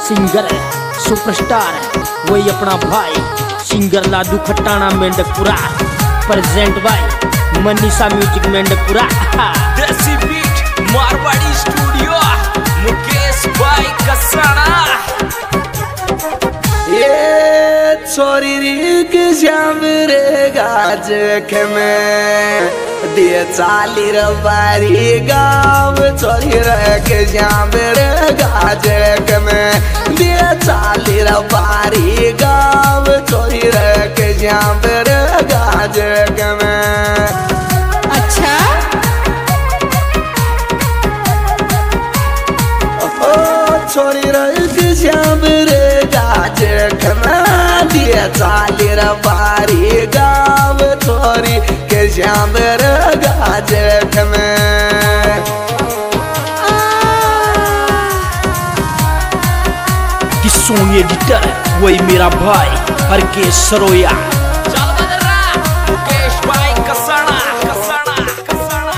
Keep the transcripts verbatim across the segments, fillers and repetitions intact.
Singer है, superstar है, वही अपना भाई singer Ladu Khattana Mendhakpura, present by Manisha music Mendhakpura. Desi beat Marwari studio Mukesh भाई कसाना। ये छोरी रिक श्याम रे गाज में दिए चाली रबारी गाँव छोरी रे श्याम रे गाज में दिए चाली रबारी गाँव छोरी रे श्याम रे गाज में। अच्छा ओ छोरी रे श्याम रे गाज दिए चाली रबारी गाँव छोरी के श्याम रे गाज में। कि सोनी एडिटर है, वही मेरा भाई हर के सरोया। चल बदरा मुकेश भाई कसाना कसाना कसाना।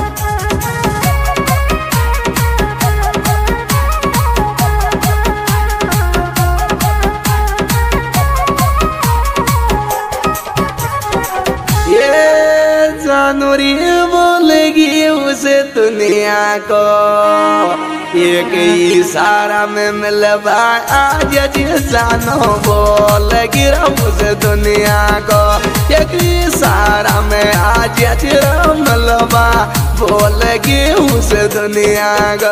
ये जानूरी बोलेगी उसे दुनिया को एक इशारा में मिलवा आज जानो बोलेगी उसे दुनिया को एक इशारा में आज मिलवा बोलेगी उसे दुनिया को।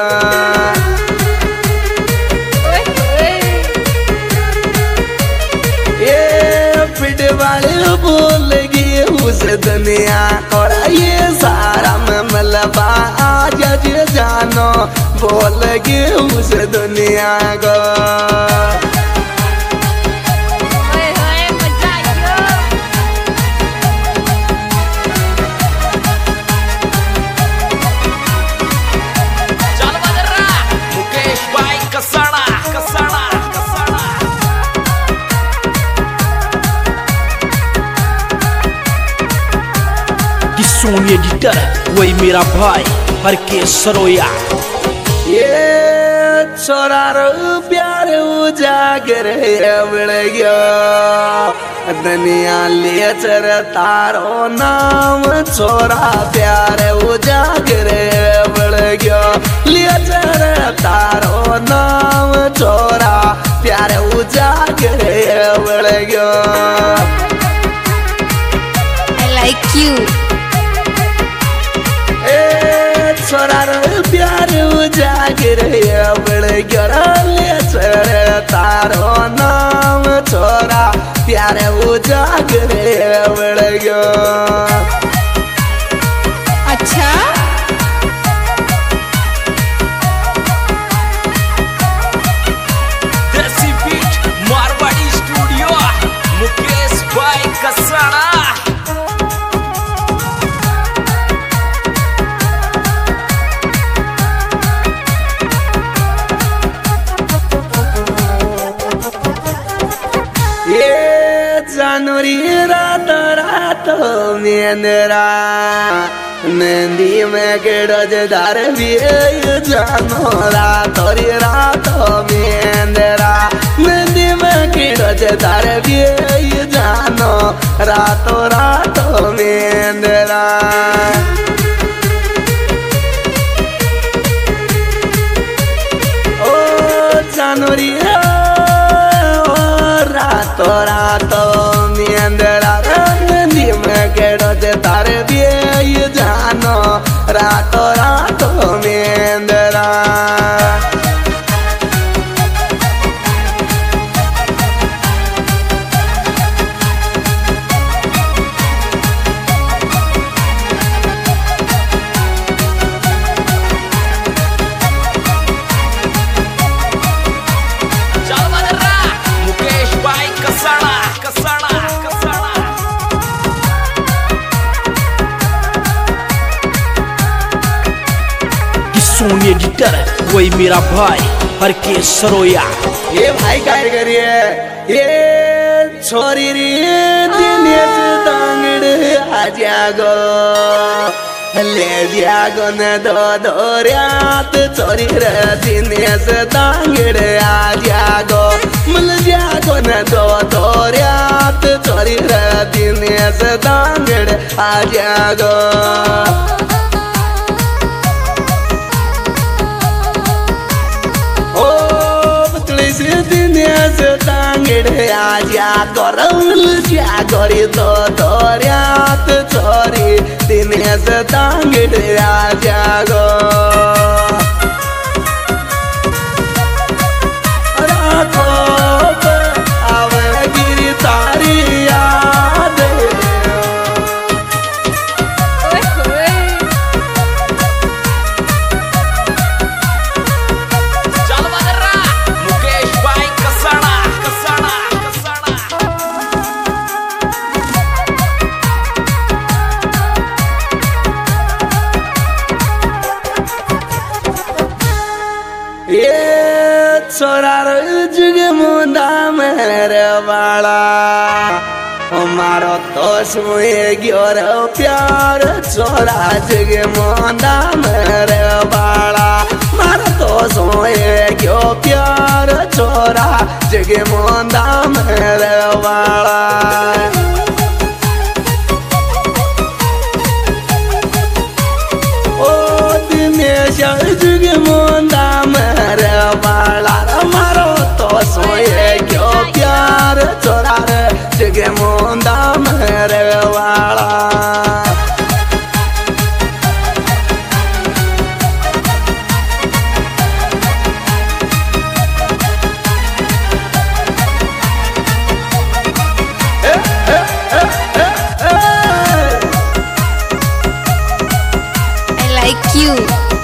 ये फिट वाले बोलेगी उस दुनिया और ये सारा में मलबा आज जानो बोलेगी उस दुनिया को। ओए होए मजा आयो। चल बदरा मुकेश भाई कसाना कसाना कसाना। कि सोनी एडिटर है, वही मेरा भाई हर के सरोया। ये छोरा रो प्यार उजागर बड़ गयो दुनिया ले चर तारो नाम छोरा प्यार उजागर बड़ गयो ले चर तारो नाम छोरा प्यार उजागर बड़ गयो। I like you. ए छोरा रो प्यार उजागर बड़ गयो ले तारो नाम छोरा प्यार उजागर बड़ गयो। अच्छा देसी बीट मारवाड़ी स्टूडियो मुकेश भाई कसाना। ये जानूरी रात रात मेंदरा नंदी में गेड़जदार भी जानो रात रात मेंदरा नंदी में गेड़जदार भी जानो रातो रात मेंदरा। ओ जानूरी रातो रातो मेंदरा नंदी में गेड़ो जे तार भी जानो रातो रातो मेंदरा। चल बदरा मुकेश भाई कसाना कसाना कसाना। कि सोनी एडिटर है, वही मेरा भाई हर के सरोया। ये भाई काय करिए ये छोरी रे दिनेश दांगड़ आ जागो ले जागो न दो दोऱ्यात चोरी रे दिनेश दांगड़ आ जागो मिल जागो न दो दोऱ्यात चोरी रे दिनेश दांगड़ आ जागो ओ पतली से दिनेश दांगड़ आ जागो मिल जागो रे दो दोऱ्यात चोरी दिनेश दांगड़ आ जागो राखो आवे गिरी तारी याद ओए होए चल बदरा मुकेश भाई कसना कसना कसना ये छोरा जुग मुंडा मेरे वाला मारो तो सोए ग्योर प्यार छोरा जुग मुंडा मेरे वाला मारो तो सोए ग्यो प्यार छोरा जुग मुंडा मेरे वाला ओ दिनेश जुग मुंडा मेरे वाला मारो तो सोए क्यों प्यार छोरा रे जुग मुंडा मेरे वाला I like you.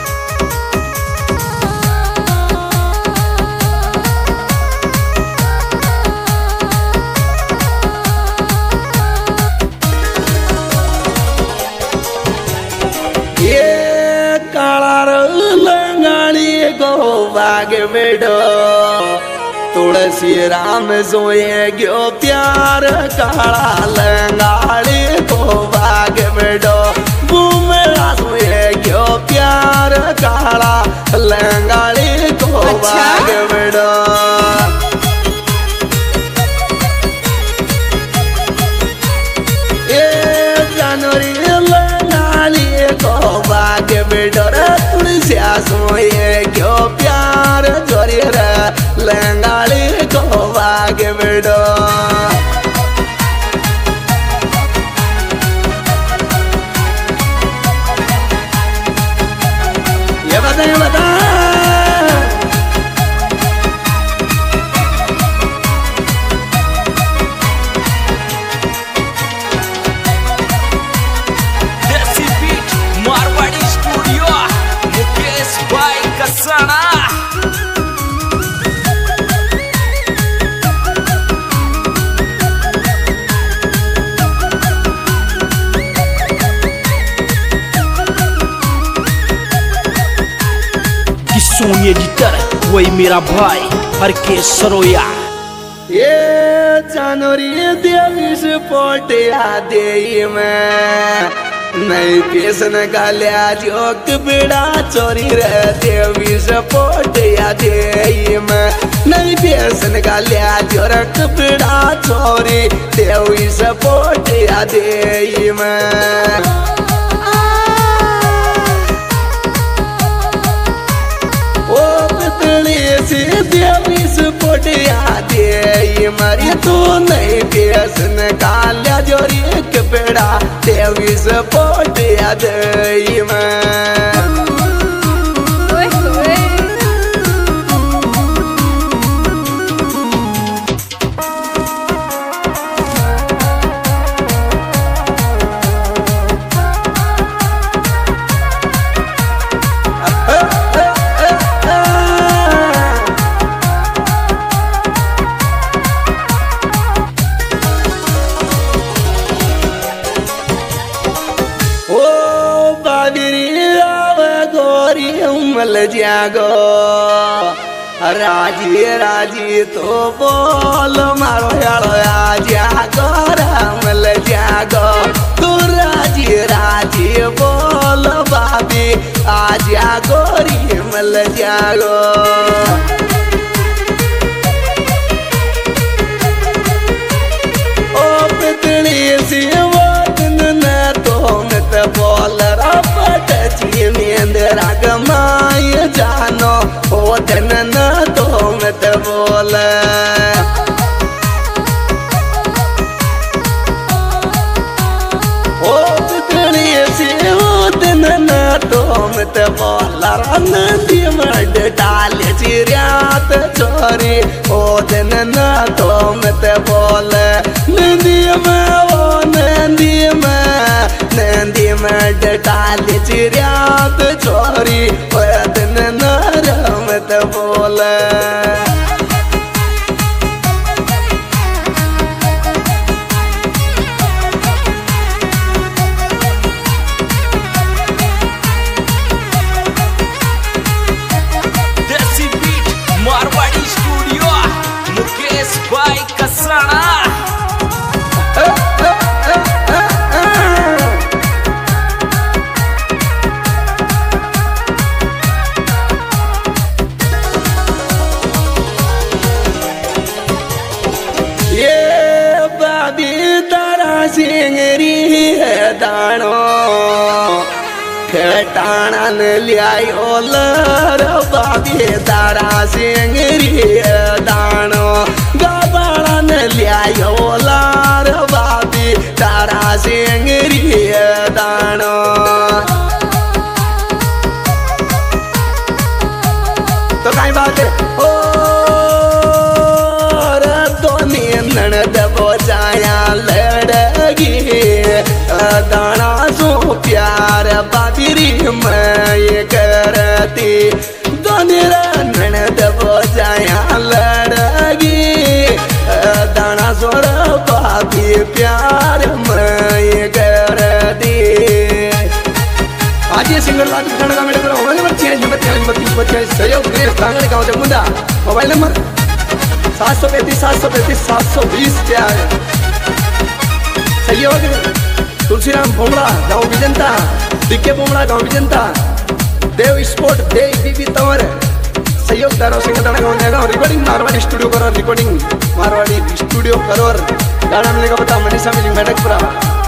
ये काला लंगाड़ी को बाग बेडो तुलसी राम सोए गयो प्यार काला लंगाड़ी को बाग बेडो बुमरा सोए गयो प्यार काला लंगाड़ी को अच्छा? बाग बेडो ये जानोरी लंगाली को बाग बेडो रे तुलसी सोए गयो प्यार जोरी रे लंगाली को बाग बेडो ये बता ये बता देसी बीट मारवाड़ी स्टूडियो मुकेश भाई कसना किसों एडिटर वही मेरा भाई हर के सरोया ये जानोरी देवीस पोटिया दे में नहीं पेशन का लिया जोक बिड़ा चोरी रे देवीस पोटिया दे में नहीं पेशन का लिया जोरक बिड़ा चोरी देवीस पोटिया दे में ओ पतली सी देवीस पोटिया दे मरी तू नहीं पेशन काल्या जोरी एक बेड़ा देवीस पोटिया दे में ओए होए मल जागो राजी राजी तो बोल मारो यारो आ जागो रामल जागो तू राजी राजी बोल गो ओ पितली सी वतन न तो मत बोल रपट ची मेंदरा गमाय जानो ओ तन न तो मत बोल ओ पितली सी वतन न तो मत बोल नंदी मड डाल चिरियात चोरी ओ दिन न तो मत बोल नंदी में ओ नंदी में नंदी मड डाल चिरियात चोरी ओ दिन न मत बोल देसी बीट मारवाड़ी स्टूडियो मुकेश भाई कसराना ये बाबी तारा सिंगरी है दानो ठेटाना न लियायो लर बाबी तारा सिंगरी है दानो गबाड़ा न लियायो लर बाबी तारा सिंगरी है दानो तो काई बात है ओ ननद बोझाया लड़गी दाना सो प्यार बाबरी मैं करती दोनरा ननद बोझाया लड़गी दाना सोर बाबी प्यार मैं करती आज ये सिंगर लाख खाने का मेरे को मोबाइल नंबर छियालीस बत्तीस बत्तीस बत्तीस सहयोग देश प्रांगण गाँव जमुंदा मोबाइल नंबर सात सौ पैंतीस सात सौ पैंतीस सात सौ बीस प्यार सहयोग तुलसीराम भोमड़ा गाँव विजंता डीके भोमड़ा गाँव विजंता देव स्पोर्ट देव बीबी तंवर सहयोग दारो सिंगदाना गाँव गाँव रिकॉर्डिंग मारवाड़ी स्टूडियो करो रिकॉर्डिंग मारवाड़ी स्टूडियो करो गाना मिलेगा पता मनीषा मिलिंग बैठकपुरा